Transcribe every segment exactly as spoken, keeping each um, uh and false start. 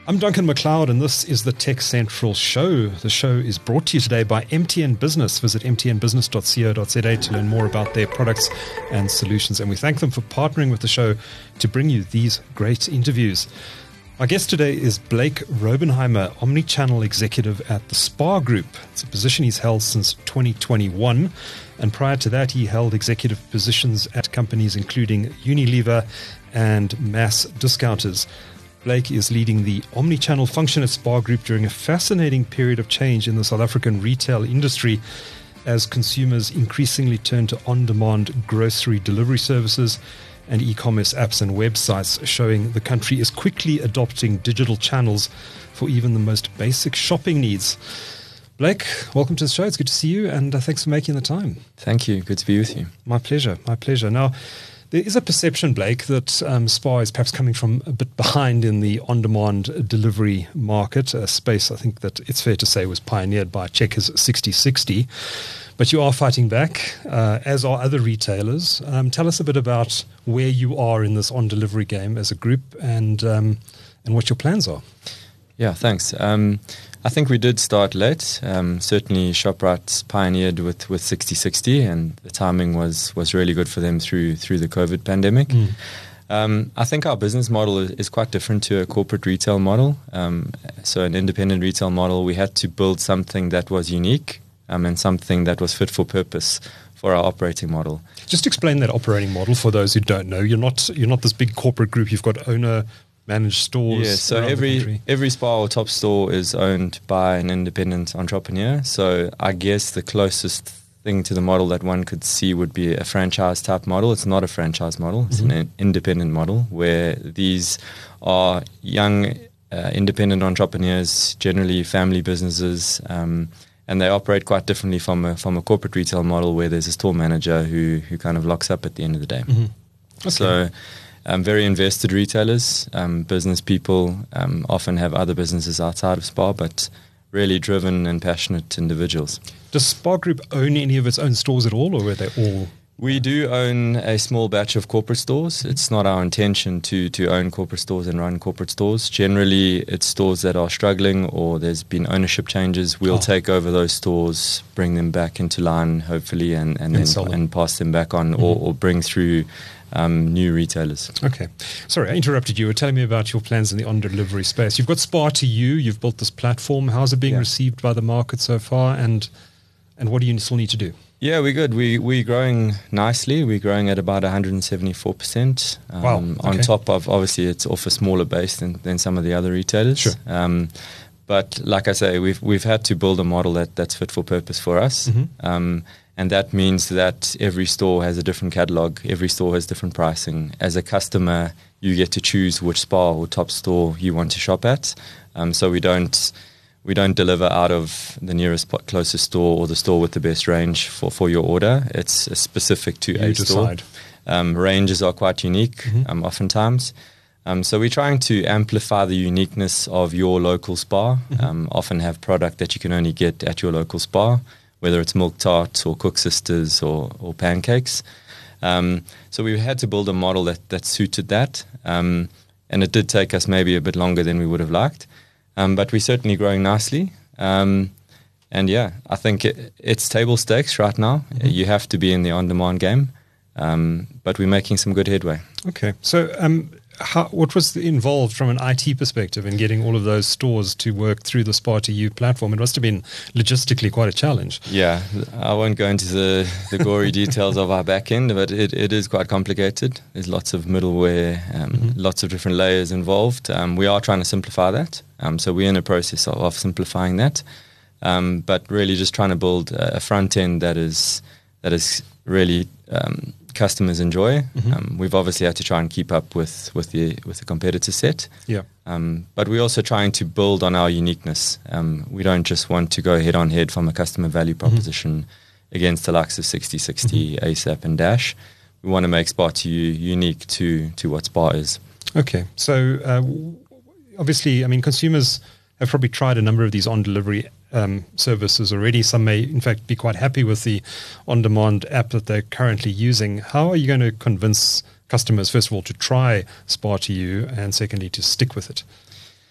I'm Duncan McLeod, and this is the Tech Central Show. The show is brought to you today by M T N Business. Visit m t n business dot co dot z a to learn more about their products and solutions. And we thank them for partnering with the show to bring you these great interviews. Our guest today is Blake Robenheimer, Omnichannel Executive at the SPAR Group. It's a position he's held since twenty twenty-one. And prior to that, he held executive positions at companies including Unilever and Mass Discounters. Blake is leading the omnichannel function at SPAR Group during a fascinating period of change in the South African retail industry as consumers increasingly turn to on-demand grocery delivery services and e-commerce apps and websites, showing the country is quickly adopting digital channels for even the most basic shopping needs. Blake, welcome to the show. It's good to see you, and uh, thanks for making the time. Thank you. Good to be with you. My pleasure. My pleasure. Now, there is a perception, Blake, that um, SPAR is perhaps coming from a bit behind in the on-demand delivery market, a space I think that it's fair to say was pioneered by Checkers sixty sixty. But you are fighting back, uh, as are other retailers. Um, tell us a bit about where you are in this on-delivery game as a group and um, and what your plans are. Yeah, thanks. Um, I think we did start late. Um, certainly Shoprite pioneered with, with sixty sixty, and the timing was was really good for them through through the COVID pandemic. Mm. Um, I think our business model is, is quite different to a corporate retail model. Um, so an independent retail model, we had to build something that was unique um, and something that was fit for purpose for our operating model. Just explain that operating model for those who don't know. You're not you're not this big corporate group. You've got owner managed stores. Yeah, so every every SPAR or top store is owned by an independent entrepreneur. So I guess the closest thing to the model that one could see would be a franchise type model. It's not a franchise model. It's mm-hmm. an independent model where these are young uh, independent entrepreneurs, generally family businesses, um, and they operate quite differently from a from a corporate retail model where there's a store manager who who kind of locks up at the end of the day. Mm-hmm. Okay. So Um, very invested retailers, um, business people, um, often have other businesses outside of SPAR, but really driven and passionate individuals. Does SPAR Group own any of its own stores at all, or are they all? We do own a small batch of corporate stores. It's not our intention to to own corporate stores and run corporate stores. Generally, it's stores that are struggling or there's been ownership changes. We'll oh. take over those stores, bring them back into line, hopefully, and, and, and then and pass them back on mm-hmm. or, or bring through Um, new retailers. Okay. Sorry, I interrupted you. You were telling me about your plans in the on-delivery space. You've got SPAR to You. You've built this platform. How's it being yeah. received by the market so far? And and what do you still need to do? Yeah, we're good. We, we're growing nicely. We're growing at about one hundred seventy-four percent. Um, wow. Okay. On top of, obviously, it's off a smaller base than, than some of the other retailers. Sure. Um, but like I say, we've we've had to build a model that, that's fit for purpose for us. Mm-hmm. Um, And that means that every store has a different catalog. Every store has different pricing. As a customer, you get to choose which SPAR or top store you want to shop at. Um, so we don't we don't deliver out of the nearest closest store or the store with the best range for, for your order. It's specific to you a store. Um, ranges are quite unique, mm-hmm. um, oftentimes. Um, so we're trying to amplify the uniqueness of your local SPAR. Mm-hmm. Um, often have product that you can only get at your local SPAR, whether it's milk tarts or Cook Sisters or, or pancakes. Um, so we had to build a model that, that suited that. Um, and it did take us maybe a bit longer than we would have liked. Um, but we're certainly growing nicely. Um, and yeah, I think it, it's table stakes right now. Mm-hmm. You have to be in the on-demand game. Um, but we're making some good headway. Okay. So um, how, what was involved from an I T perspective in getting all of those stores to work through the SPAR to You platform? It must have been logistically quite a challenge. Yeah, I won't go into the, the gory details of our back end, but it, it is quite complicated. There's lots of middleware, um, mm-hmm. lots of different layers involved. Um, we are trying to simplify that. Um, so we're in a process of, of simplifying that. Um, but really just trying to build a front end that is that is really um, customers enjoy. Mm-hmm. Um, we've obviously had to try and keep up with, with the with the competitor set. Yeah. Um, but we're also trying to build on our uniqueness. Um, we don't just want to go head on head from a customer value proposition mm-hmm. against the likes of sixty sixty, mm-hmm. ASAP and Dash. We want to make SPAR to You unique to to what SPAR is. Okay. So uh, obviously, I mean, consumers have probably tried a number of these on-delivery Um, services already. Some may, in fact, be quite happy with the on-demand app that they're currently using. How are you going to convince customers, first of all, to try SPAR to You, and secondly, to stick with it?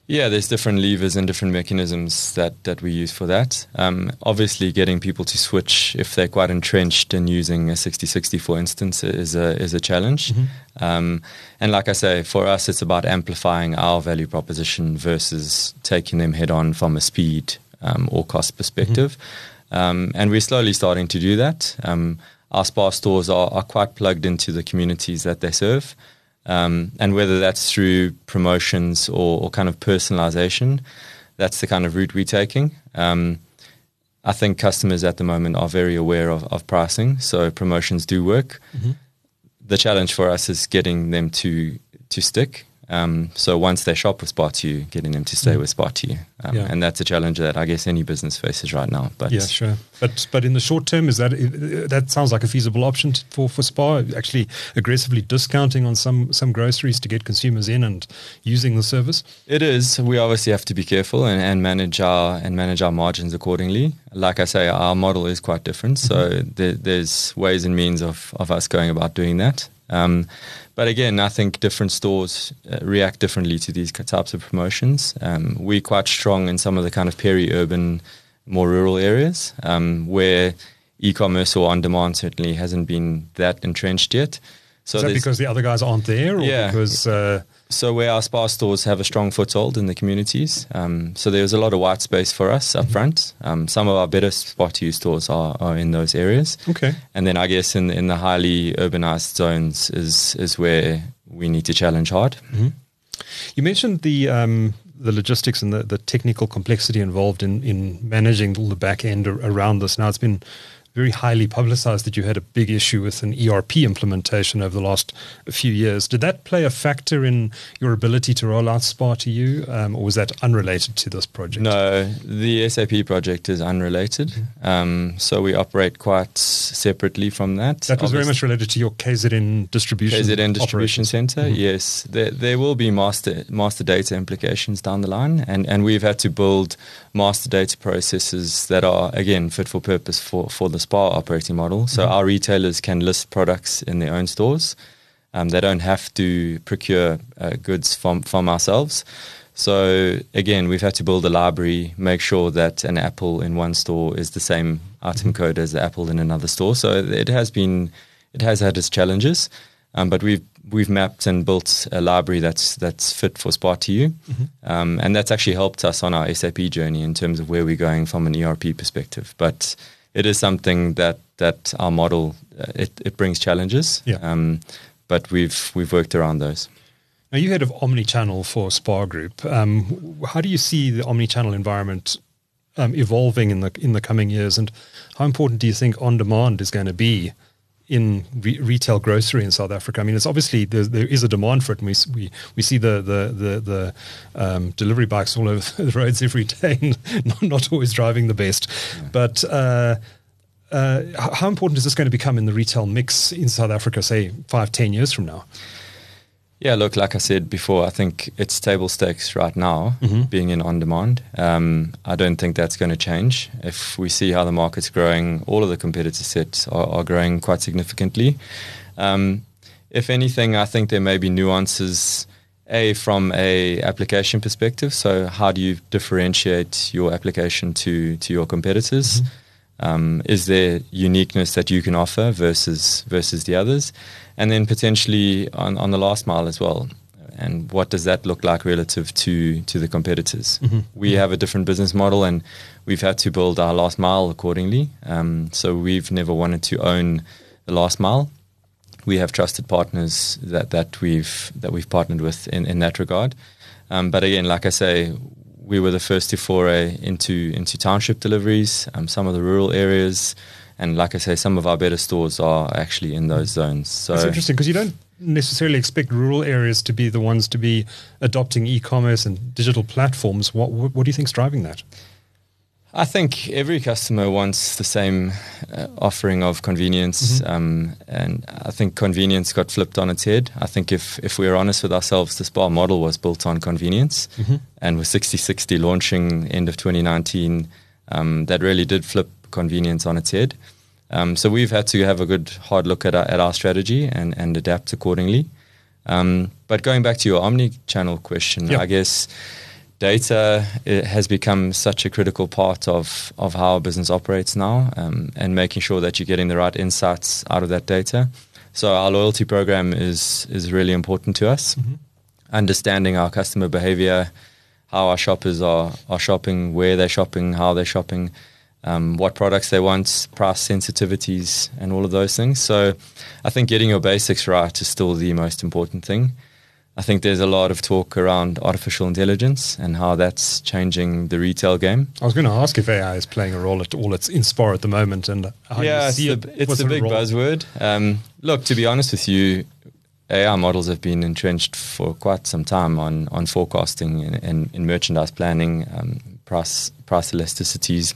Yeah, there's different levers and different mechanisms that, that we use for that. Um, obviously, getting people to switch if they're quite entrenched in using a sixty sixty, for instance, is a is a challenge. Mm-hmm. Um, and like I say, for us, it's about amplifying our value proposition versus taking them head on from a speed um, or cost perspective. Mm-hmm. Um, and we're slowly starting to do that. Um, our Spar stores are, are quite plugged into the communities that they serve. Um, and whether that's through promotions or, or kind of personalization, that's the kind of route we're taking. Um, I think customers at the moment are very aware of, of pricing, so promotions do work. Mm-hmm. The challenge for us is getting them to to stick. Um, so once they shop with Spar two U, getting them to stay mm-hmm. with Spar two U. Um, yeah. And that's a challenge that I guess any business faces right now. But yeah, sure. But but in the short term, is that that sounds like a feasible option for, for Spar, actually aggressively discounting on some, some groceries to get consumers in and using the service? It is. We obviously have to be careful and, and manage our and manage our margins accordingly. Like I say, our model is quite different. Mm-hmm. So there, there's ways and means of, of us going about doing that. Um, but again, I think different stores uh, react differently to these types of promotions. Um, we're quite strong in some of the kind of peri-urban, more rural areas um, where e-commerce or on-demand certainly hasn't been that entrenched yet. So is that because the other guys aren't there? Or yeah. Because, uh, so where our Spar stores have a strong foothold in the communities. Um, so there's a lot of white space for us up mm-hmm. front. Um, some of our better Spar two U stores are, are in those areas. Okay. And then I guess in, in the highly urbanized zones is, is where we need to challenge hard. Mm-hmm. You mentioned the um, the logistics and the, the technical complexity involved in, in managing all the back end around this. Now, it's been very highly publicized that you had a big issue with an E R P implementation over the last few years. Did that play a factor in your ability to roll out Spar two U, um, or was that unrelated to this project? No, the S A P project is unrelated. Mm-hmm. Um, so we operate quite separately from that. That was Obviously, very much related to your K Z N distribution K Z N distribution center, mm-hmm. yes. There, there will be master master data implications down the line, and, and we've had to build master data processes that are, again, fit for purpose for, for the Spar operating model. So mm-hmm. our retailers can list products in their own stores. Um, they don't have to procure uh, goods from, from ourselves. So again, we've had to build a library, make sure that an apple in one store is the same item mm-hmm. code as the apple in another store. So it has been, it has had its challenges, um, but we've we've mapped and built a library that's that's fit for Spar two U, mm-hmm. um, and that's actually helped us on our S A P journey in terms of where we're going from an E R P perspective. But it is something that that our model uh, it it brings challenges, yeah. um, but we've we've worked around those. Now, you head of omnichannel for Spar Group. Um, how do you see the omnichannel environment um, evolving in the in the coming years, and how important do you think on demand is going to be in re- retail grocery in South Africa? I mean, it's obviously there, there is a demand for it, and we we, we see the the the, the um, delivery bikes all over the roads every day, not, not always driving the best. Yeah. But uh, uh, how important is this going to become in the retail mix in South Africa, say five, ten years from now? Yeah, look, like I said before, I think it's table stakes right now, mm-hmm. being in on-demand. Um, I don't think that's going to change. If we see how the market's growing, all of the competitor sets are, are growing quite significantly. Um, if anything, I think there may be nuances, A, from a application perspective. So how do you differentiate your application to, to your competitors? Mm-hmm. Um, is there uniqueness that you can offer versus versus the others? And then potentially on, on the last mile as well. And what does that look like relative to, to the competitors? Mm-hmm. We mm-hmm. have a different business model, and we've had to build our last mile accordingly. Um, so we've never wanted to own the last mile. We have trusted partners that, that we've that we've partnered with in, in that regard. Um, but again, like I say, we were the first to foray into into township deliveries, um, some of the rural areas, and like I say, some of our better stores are actually in those zones. So it's interesting because you don't necessarily expect rural areas to be the ones to be adopting e-commerce and digital platforms. What what, what do you think is driving that? I think every customer wants the same uh, offering of convenience, mm-hmm. um, and I think convenience got flipped on its head. I think if, if we're honest with ourselves, the Spar model was built on convenience, mm-hmm. and with sixty sixty launching end of twenty nineteen, um, that really did flip convenience on its head. Um, so we've had to have a good hard look at our, at our strategy and, and adapt accordingly. Um, but going back to your omni-channel question, yep. I guess data it has become such a critical part of, of how a business operates now, um, and making sure that you're getting the right insights out of that data. So our loyalty program is is really important to us. Mm-hmm. Understanding our customer behavior, how our shoppers are, are shopping, where they're shopping, how they're shopping, um, what products they want, price sensitivities, and all of those things. So I think getting your basics right is still the most important thing. I think there's a lot of talk around artificial intelligence and how that's changing the retail game. I was going to ask if A I is playing a role at all. It's in Spar at the moment, and how yeah, you see it's the, it. it's the big role? buzzword. Um, look, to be honest with you, A I models have been entrenched for quite some time on, on forecasting and, and in merchandise planning, um, price price elasticities.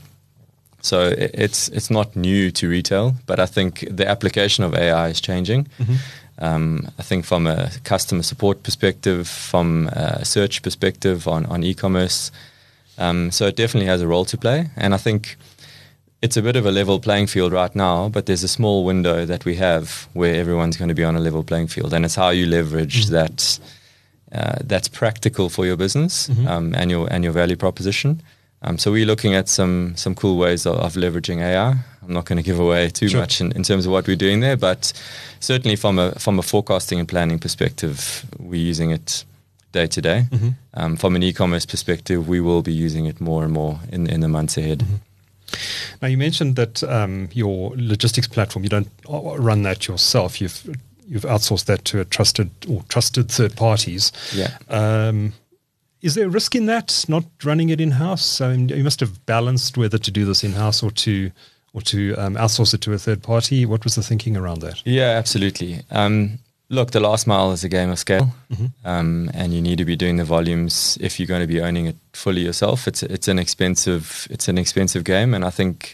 So it, it's it's not new to retail, but I think the application of A I is changing. Mm-hmm. Um, I think from a customer support perspective, from a search perspective on, on e-commerce. Um, so it definitely has a role to play. And I think it's a bit of a level playing field right now, but there's a small window that we have where everyone's going to be on a level playing field. And it's how you leverage mm-hmm. that uh, that's practical for your business mm-hmm. um, and your and your value proposition. Um, so we're looking at some some cool ways of, of leveraging A I. I'm not going to give away too sure. much in, in terms of what we're doing there, but certainly from a from a forecasting and planning perspective, we're using it day to day. Mm-hmm. Um, from an e-commerce perspective, we will be using it more and more in, in the months ahead. Mm-hmm. Now, you mentioned that um, your logistics platform, you don't run that yourself. You've you've outsourced that to a trusted or trusted third parties. Yeah. Um, Is there a risk in that, not running it in-house? I mean, you must have balanced whether to do this in-house or to or to um, outsource it to a third party. What was the thinking around that? Yeah, absolutely. Um, look, the last mile is a game of scale, mm-hmm. um, and you need to be doing the volumes if you're going to be owning it fully yourself. It's it's an expensive it's an expensive game, and I think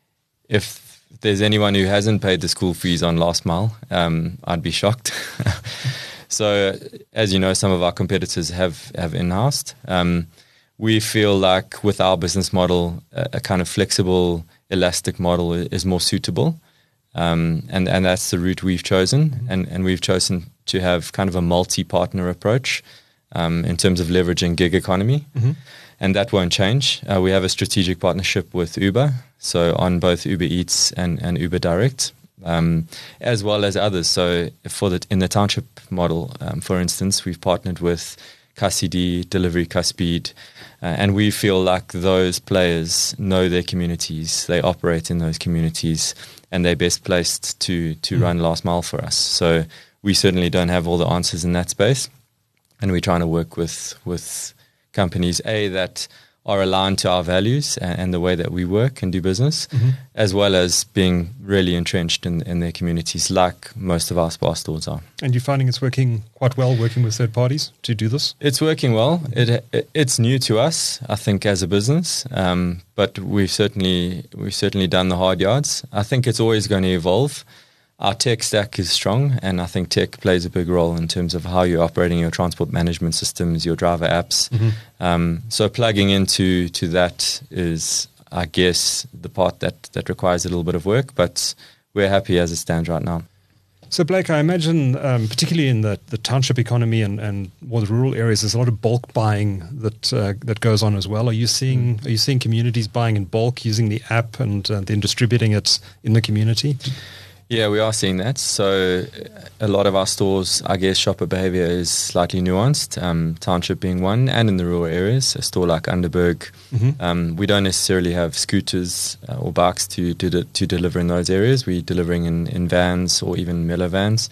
if there's anyone who hasn't paid the school fees on last mile, um, I'd be shocked. So, as you know, some of our competitors have, have in-housed. Um, we feel like with our business model, a, a kind of flexible, elastic model is more suitable. Um, and, and that's the route we've chosen. Mm-hmm. And, and we've chosen to have kind of a multi-partner approach um, in terms of leveraging gig economy. Mm-hmm. And that won't change. Uh, we have a strategic partnership with Uber, so on both Uber Eats and, and Uber Direct. Um, as well as others. So for the in the township model, um, for instance, we've partnered with Cassidy, Delivery, Caspeed, uh, and we feel like those players know their communities, they operate in those communities, and they're best placed to to mm. run last mile for us. So we certainly don't have all the answers in that space, and we're trying to work with with companies A that are aligned to our values and, and the way that we work and do business, mm-hmm. as well as being really entrenched in, in their communities like most of our Spar stores are. And you're finding it's working quite well working with third parties to do this? It's working well. It, it It's new to us, I think, as a business, um, but we've certainly we've certainly done the hard yards. I think it's always going to evolve. Our tech stack is strong, and I think tech plays a big role in terms of how you're operating your transport management systems, your driver apps. Mm-hmm. Um, so plugging into to that is, I guess, the part that, that requires a little bit of work, but we're happy as it stands right now. So, Blake, I imagine, um, particularly in the, the township economy and, and more the rural areas, there's a lot of bulk buying that uh, that goes on as well. Are you seeing mm. are you seeing communities buying in bulk using the app and uh, then distributing it in the community? Yeah, we are seeing that. So a lot of our stores, I guess, shopper behavior is slightly nuanced, um, township being one, and in the rural areas, a store like Underberg. Mm-hmm. Um, we don't necessarily have scooters uh, or bikes to, to de- to deliver in those areas. We're delivering in, in vans or even Miller vans.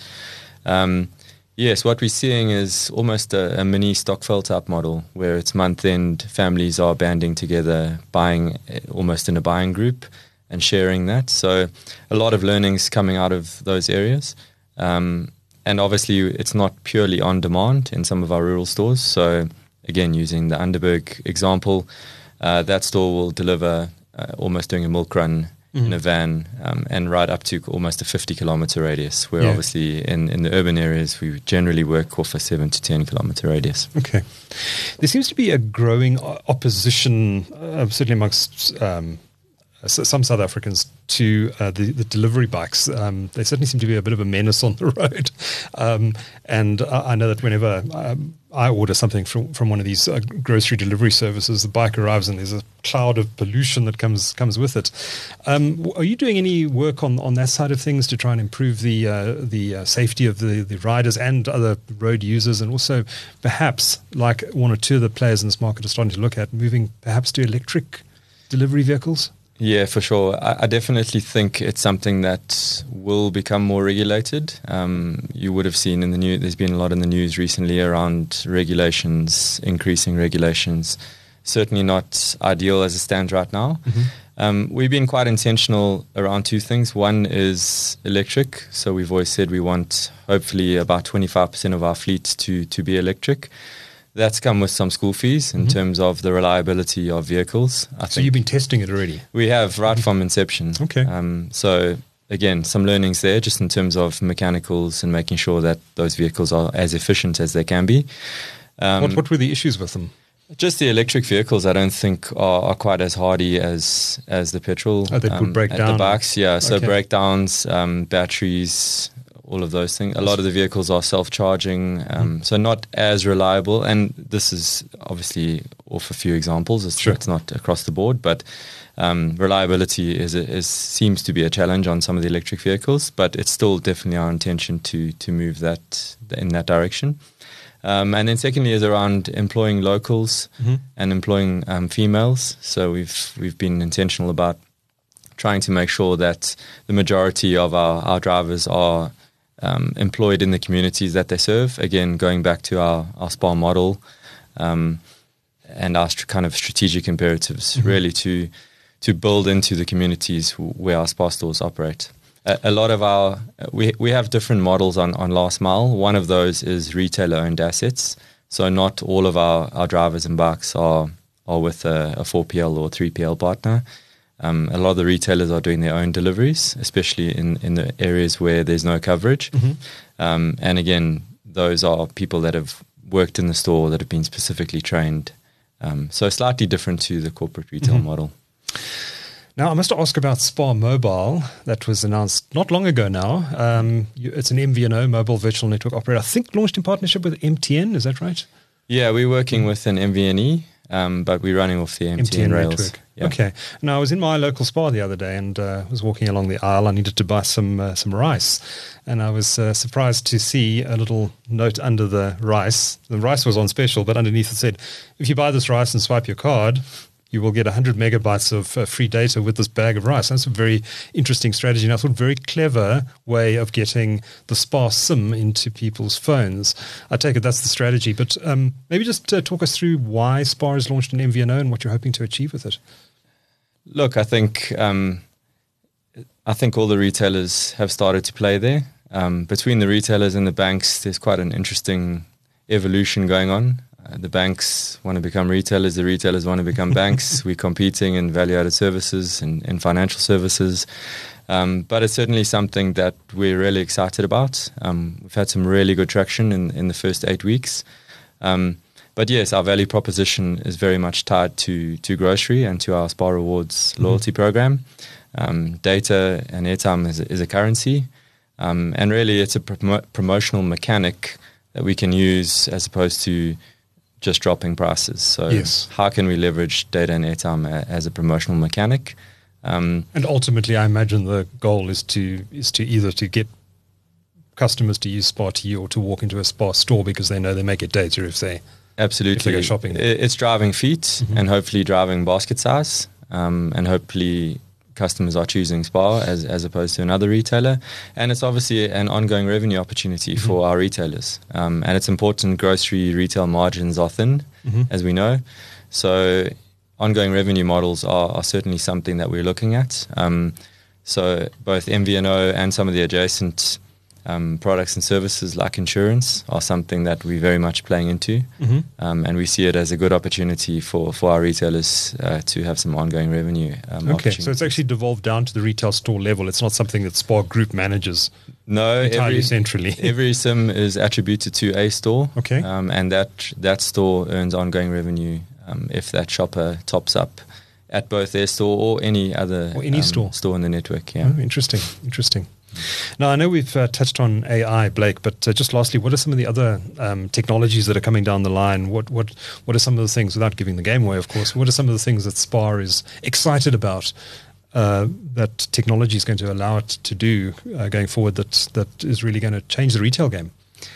Um, yes, what we're seeing is almost a, a mini Stockfell type model where it's month-end, families are banding together, buying uh, almost in a buying group, and sharing that. So a lot of learnings coming out of those areas. Um, and obviously it's not purely on demand in some of our rural stores. So again, using the Underberg example, uh, that store will deliver uh, almost doing a milk run mm-hmm. in a van um, and right up to almost a fifty kilometer radius, where yeah. obviously in, in the urban areas, we generally work off a seven to ten kilometer radius. Okay. There seems to be a growing opposition, uh, certainly amongst um, uh, some South Africans to uh, the, the delivery bikes. Um, they certainly seem to be a bit of a menace on the road. Um, and I, I know that whenever um, I order something from, from one of these uh, grocery delivery services, the bike arrives and there's a cloud of pollution that comes comes with it. Um, are you doing any work on, on that side of things to try and improve the uh, the uh, safety of the, the riders and other road users, and also perhaps, like one or two of the players in this market are starting to look at, moving perhaps to electric delivery vehicles? Yeah, for sure. I, I definitely think it's something that will become more regulated. Um, you would have seen in the news, there's been a lot in the news recently around regulations, increasing regulations. Certainly not ideal as it stands right now. Mm-hmm. Um, we've been quite intentional around two things. One is electric. So we've always said we want hopefully about twenty-five percent of our fleet to, to be electric. That's come with some school fees in mm-hmm. terms of the reliability of vehicles. I so think you've been testing it already? We have, right mm-hmm. from inception. Okay. Um, so again, some learnings there just in terms of mechanicals and making sure that those vehicles are as efficient as they can be. Um, what, what were the issues with them? Just the electric vehicles, I don't think are, are quite as hardy as as the petrol. Oh, they um, could break at down. The bikes, yeah. So okay. breakdowns, um, batteries, all of those things. A lot of the vehicles are self-charging, um, mm. so not as reliable. And this is obviously off a few examples. It's, sure. it's not across the board, but um, reliability is, is seems to be a challenge on some of the electric vehicles. But it's still definitely our intention to to move that in that direction. Um, and then secondly is around employing locals mm-hmm. and employing um, females. So we've we've been intentional about trying to make sure that the majority of our, our drivers are um, employed in the communities that they serve. Again, going back to our, our SPAR model um, and our st- kind of strategic imperatives, mm-hmm. really to to build into the communities where our SPAR stores operate. A lot of our, we we have different models on, on last mile. One of those is retailer-owned assets. So not all of our, our drivers and bikes are are with a, a four P L or three P L partner. Um, a lot of the retailers are doing their own deliveries, especially in, in the areas where there's no coverage. Mm-hmm. Um, and again, those are people that have worked in the store, that have been specifically trained. Um, so slightly different to the corporate retail mm-hmm. model. Now, I must ask about SPAR Mobile that was announced not long ago now. Um, you, it's an M V N O, Mobile Virtual Network Operator, I think launched in partnership with M T N, is that right? Yeah, we're working mm. with an M V N E, um, but we're running off the M T N, M T N rails. Network. Yeah. Okay. Now, I was in my local SPAR the other day and uh, was walking along the aisle. I needed to buy some uh, some rice. And I was uh, surprised to see a little note under the rice. The rice was on special, but underneath it said, if you buy this rice and swipe your card, you will get one hundred megabytes of uh, free data with this bag of rice. That's a very interesting strategy, and I thought a very clever way of getting the SPAR SIM into people's phones. I take it that's the strategy, but um, maybe just uh, talk us through why SPAR has launched an M V N O and what you're hoping to achieve with it. Look, I think um, I think all the retailers have started to play there. Um, between the retailers and the banks, there's quite an interesting evolution going on. Uh, the banks want to become retailers, the retailers want to become banks. We're competing in value-added services and in financial services. Um, but it's certainly something that we're really excited about. Um, we've had some really good traction in, in the first eight weeks. Um, but yes, our value proposition is very much tied to, to grocery and to our SPAR Rewards loyalty mm-hmm. program. Um, data and airtime is, is a currency. Um, and really, it's a prom- promotional mechanic that we can use as opposed to just dropping prices. So yes. how can we leverage data and airtime a, as a promotional mechanic? Um, and ultimately, I imagine the goal is to is to either to get customers to use SPAR T or to walk into a SPAR store because they know they may get data if they absolutely if they go shopping. It's driving feet mm-hmm. and hopefully driving basket size, um, and hopefully customers are choosing SPAR as, as opposed to another retailer. And it's obviously an ongoing revenue opportunity mm-hmm. for our retailers. Um, and it's important grocery retail margins are thin, mm-hmm. as we know. So ongoing revenue models are, are certainly something that we're looking at. Um, so both M V N O and some of the adjacent um, products and services like insurance are something that we're very much playing into. Mm-hmm. Um, and we see it as a good opportunity for, for our retailers uh, to have some ongoing revenue. Um, okay, so it's actually devolved down to the retail store level. It's not something that SPAR Group manages no, entirely every, centrally. Every SIM is attributed to a store. Okay. Um, and that, that store earns ongoing revenue um, if that shopper tops up at both their store or any other or any um, store. store in the network. Yeah. Oh, interesting, interesting. Now, I know we've uh, touched on A I, Blake, but uh, just lastly, what are some of the other um, technologies that are coming down the line? What what what are some of the things, without giving the game away, of course, what are some of the things that SPAR is excited about uh, that technology is going to allow it to do uh, going forward that that is really going to change the retail game?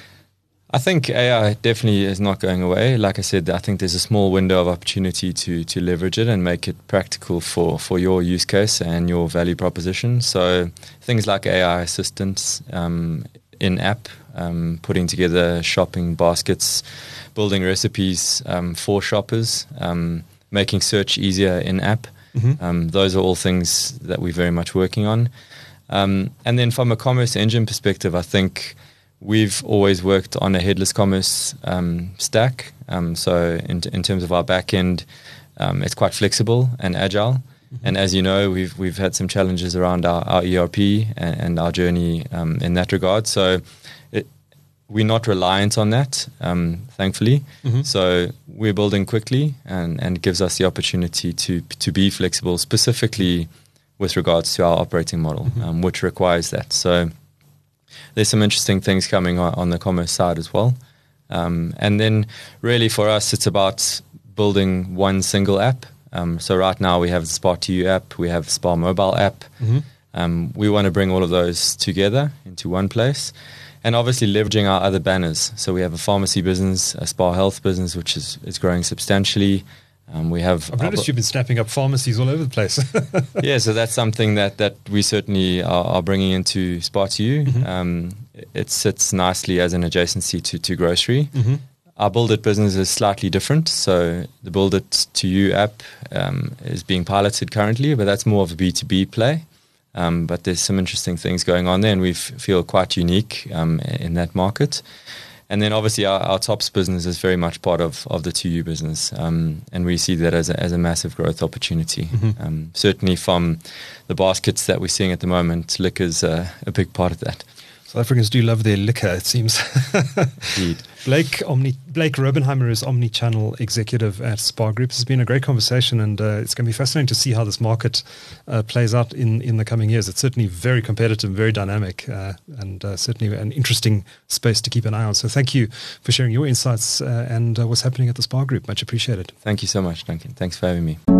I think A I definitely is not going away. Like I said, I think there's a small window of opportunity to to leverage it and make it practical for, for your use case and your value proposition. So things like A I assistants um, in-app, um, putting together shopping baskets, building recipes um, for shoppers, um, making search easier in-app. Mm-hmm. Um, those are all things that we're very much working on. Um, and then from a commerce engine perspective, I think we've always worked on a headless commerce um, stack. Um, so in, in terms of our back end, um, it's quite flexible and agile. Mm-hmm. And as you know, we've we've had some challenges around our, our E R P and, and our journey um, in that regard. So it, we're not reliant on that, um, thankfully. Mm-hmm. So we're building quickly, and, and it gives us the opportunity to to be flexible, specifically with regards to our operating model, mm-hmm. um, which requires that. So there's some interesting things coming on, on the commerce side as well. Um, and then really for us, it's about building one single app. Um, so right now we have the SPAR two U app, we have the SPAR mobile app. Mm-hmm. Um, we want to bring all of those together into one place. And obviously leveraging our other banners. So we have a pharmacy business, a SPAR Health business, which is, is growing substantially. Um, we have. I've noticed you've been snapping up pharmacies all over the place. Yeah, so that's something that, that we certainly are, are bringing into SPAR two U. Mm-hmm. Um, it sits nicely as an adjacency to, to grocery. Mm-hmm. Our Build It business is slightly different. So the Build It two U app um, is being piloted currently, but that's more of a B two B play. Um, but there's some interesting things going on there, and we f- feel quite unique um, in that market. And then obviously our, our Tops business is very much part of, of the two U business, um, and we see that as a, as a massive growth opportunity. Mm-hmm. Um, certainly from the baskets that we're seeing at the moment, liquor is a, a big part of that. South Africans do love their liquor, it seems. Indeed. Blake Omni, Blake Robenheimer is Omni-Channel Executive at SPAR Group. It's been a great conversation, and uh, it's going to be fascinating to see how this market uh, plays out in, in the coming years. It's certainly very competitive, very dynamic, uh, and uh, certainly an interesting space to keep an eye on. So thank you for sharing your insights uh, and uh, what's happening at the SPAR Group. Much appreciated. Thank you so much, Duncan. Thanks for having me.